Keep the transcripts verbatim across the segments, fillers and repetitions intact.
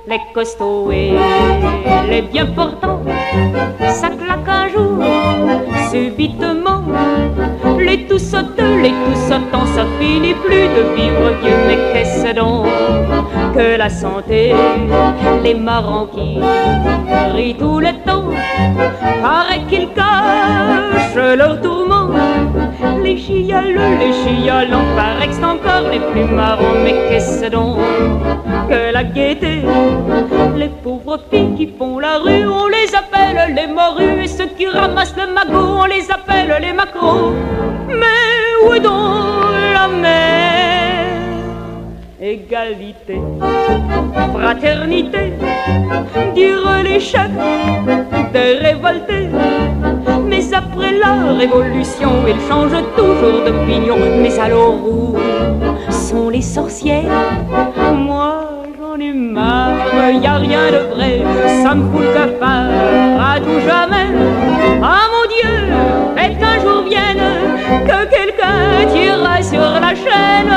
les costauds et les bien portants. Ça claque un jour, subitement. Les tout sauteux, les tout sautants, ça finit plus de vivre vieux. Mais qu'est-ce donc que la santé? Les marrants qui rient tout le temps, paraît qu'ils cachent leur tourment. Les chialeux, les chialants, paraît que c'est encore les plus marrants. Mais qu'est-ce donc que la gaieté? Les pauvres filles qui font la rue, on les appelle les morues. Et ceux qui ramassent le magot, on les appelle les macros. Mais où est donc la mère? Égalité, fraternité, dirent les chefs des révoltés. Mais après la révolution, ils changent toujours d'opinion. Mais alors où sont les sorcières? Moi j'en ai marre, y a rien de vrai, ça me fout le cafard à tout jamais. Ah mon Dieu, faites qu'un jour vienne, que quelqu'un tire sur la chaîne.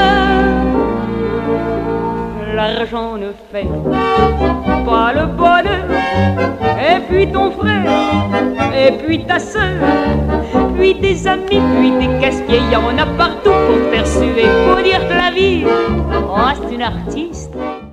L'argent ne fait pas le bonheur. Et puis ton frère, et puis ta sœur, puis des amis, puis des casse-pieds. Y en a partout pour te faire suer. Faut dire que la vie, oh, c'est une artiste.